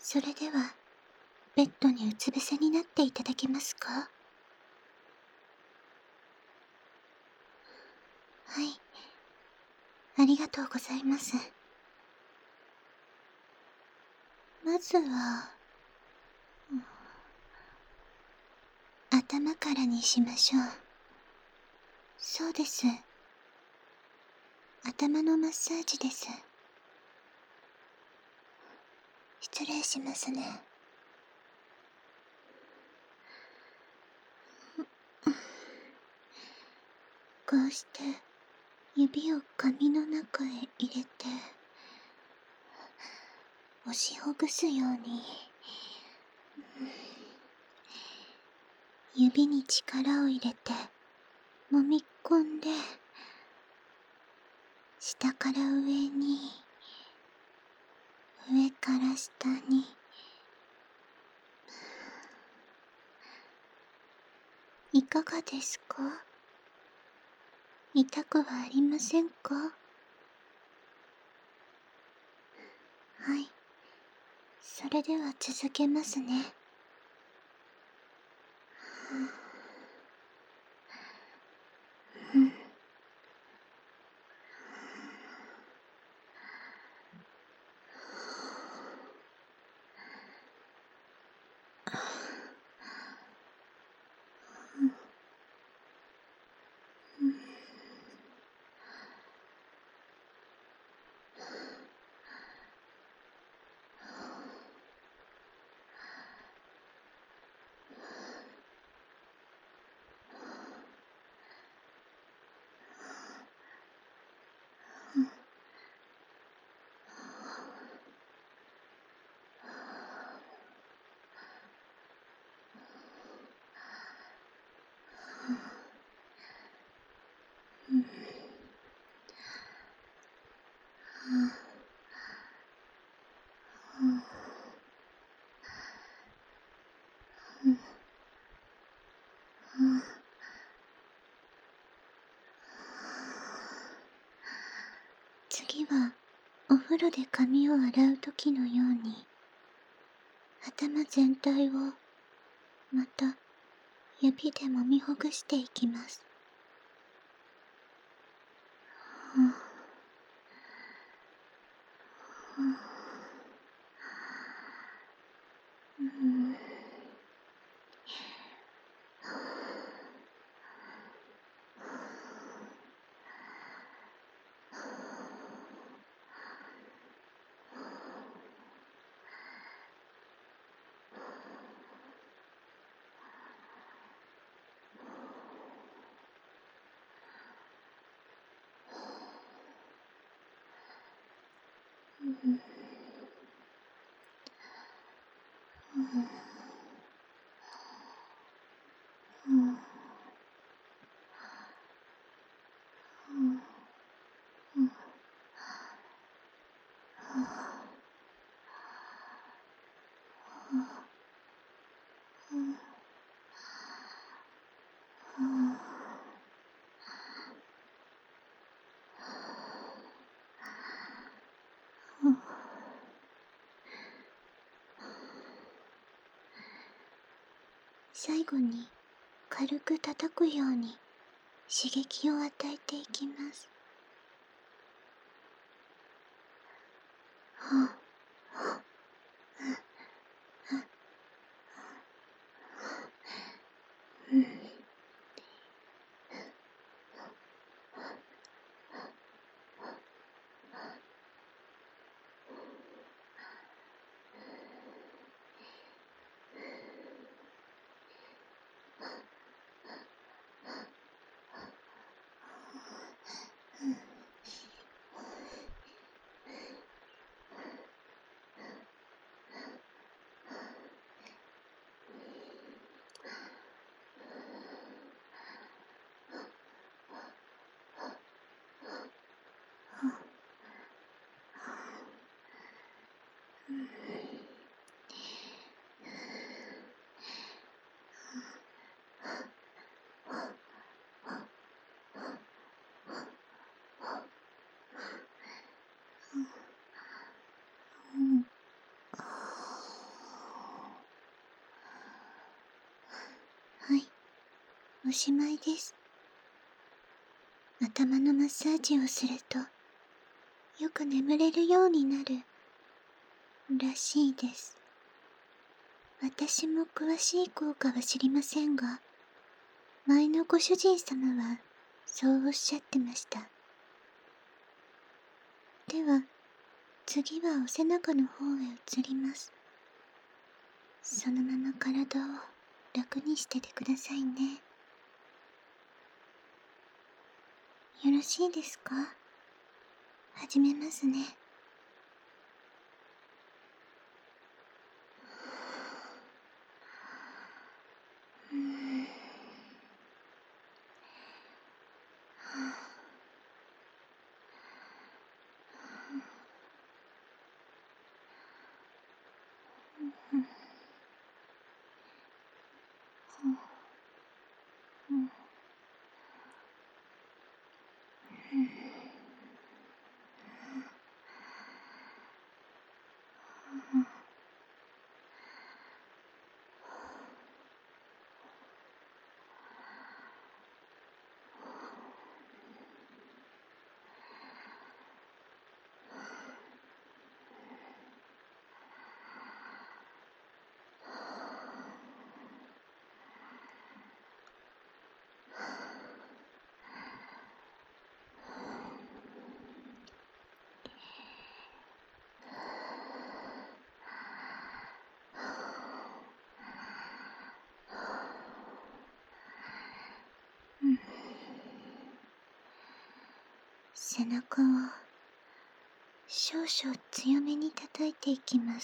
それでは、ベッドにうつ伏せになっていただけますか？はい。ありがとうございます。まずは、頭からにしましょう。そうです。頭のマッサージです。失礼しますね。こうして指を髪の中へ入れて押しほぐすように、指に力を入れて揉み込んで、下から上に、上から下に、いかがですか？痛くはありませんか？はい。それでは続けますね。次は、お風呂で髪を洗う時のように、頭全体を、また、指で揉みほぐしていきます。最後に、軽く叩くように、刺激を与えていきます。 おしまいです。頭のマッサージをすると、よく眠れるようになる、らしいです。私も詳しい効果は知りませんが、前のご主人様は、そうおっしゃってました。では、次はお背中の方へ移ります。そのまま体を楽にしててくださいね。よろしいですか？始めますね。背中を少々強めに叩いていきます。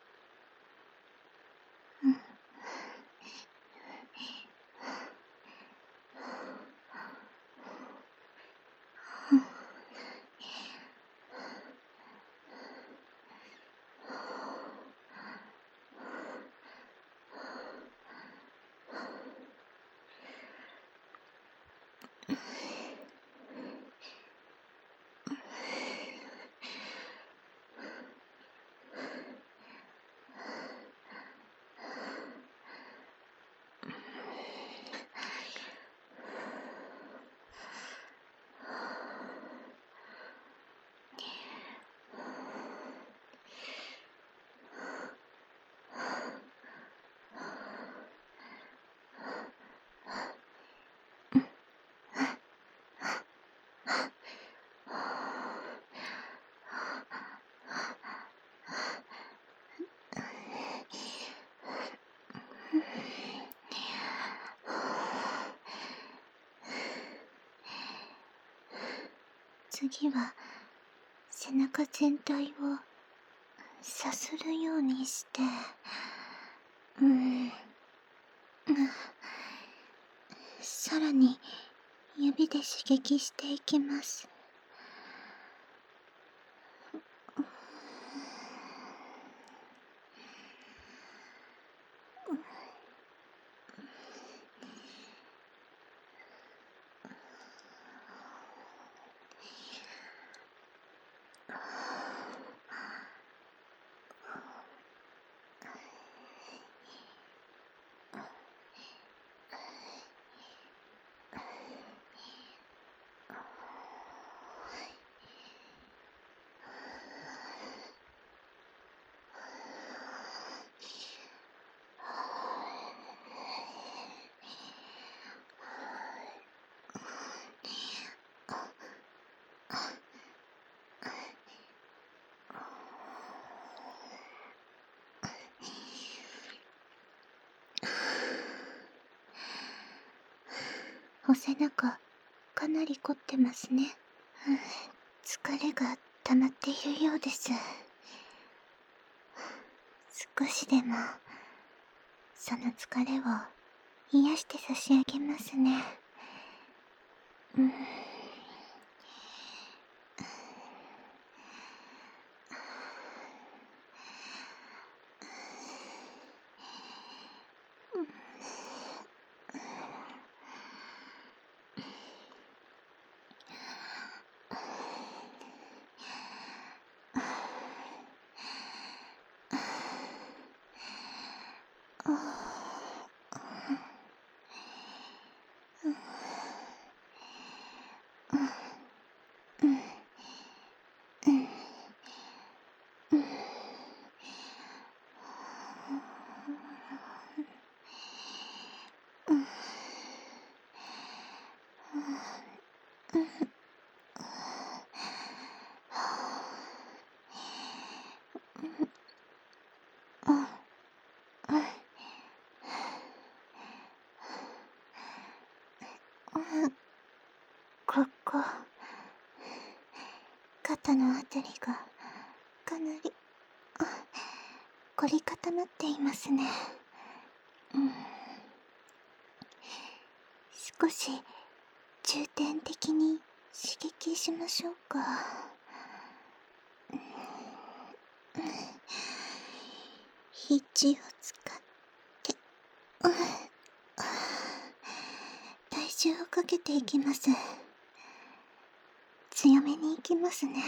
次は背中全体をさするようにして、さらに指で刺激していきます。お背中、かなり凝ってますね。疲れが溜まっているようです。少しでも、その疲れを癒して差し上げますね。 肩のあたりがかなり凝り固まっていますね。少し重点的に刺激しましょうか。肘を使って体重をかけていきます。強めにいきますね。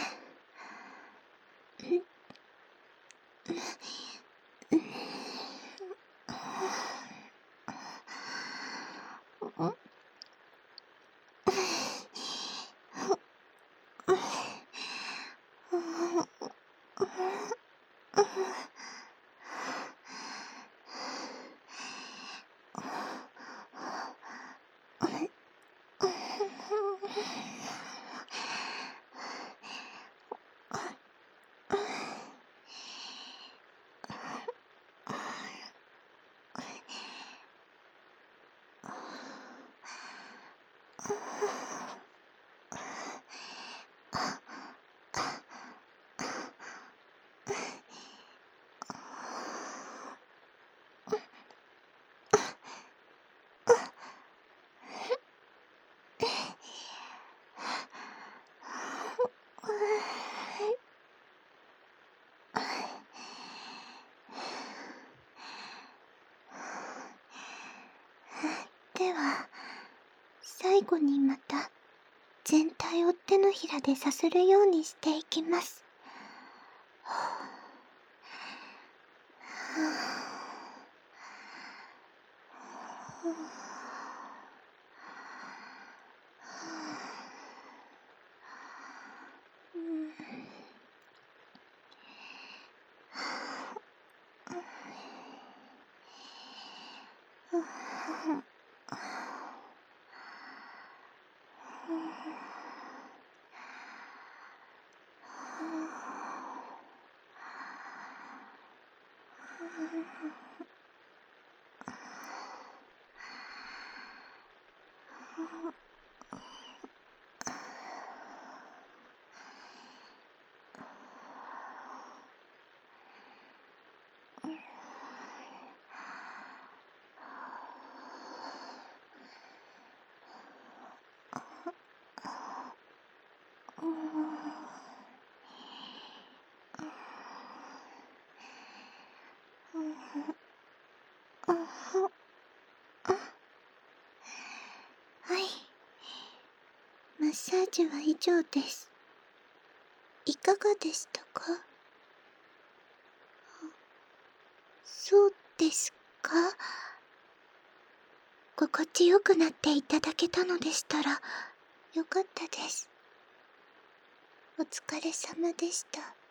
では、最後にまた全体を手のひらでさするようにしていきます。はい。マッサージは以上です。いかがでしたか？そうですか？心地よくなっていただけたのでしたら、よかったです。お疲れ様でした。